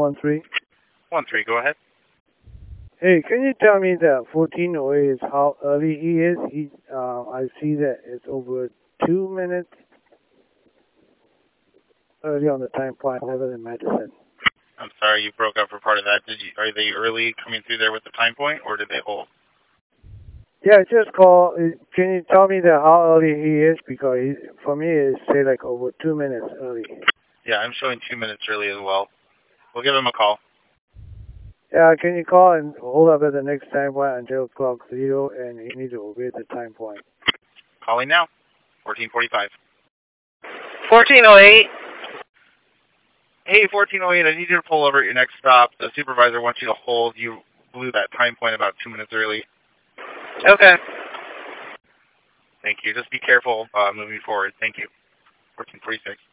13. 13, go ahead. Hey, can you tell me that 1408 is how early he is? I see that it's over 2 minutes early on the time point, 11 in Madison. I'm sorry, you broke up for part of that. Are they early coming through there with the time point, or did they hold? Yeah, just call. Can you tell me that how early he is? Because for me, it's say like over 2 minutes early. Yeah, I'm showing 2 minutes early as well. We'll give him a call. Yeah, can you call and hold up at the next time point until clock 0, and you need to obey the time point. Calling now. 1445. 1408. Hey, 1408, I need you to pull over at your next stop. The supervisor wants you to hold. You blew that time point about 2 minutes early. Okay. Thank you. Just be careful moving forward. Thank you. 1446.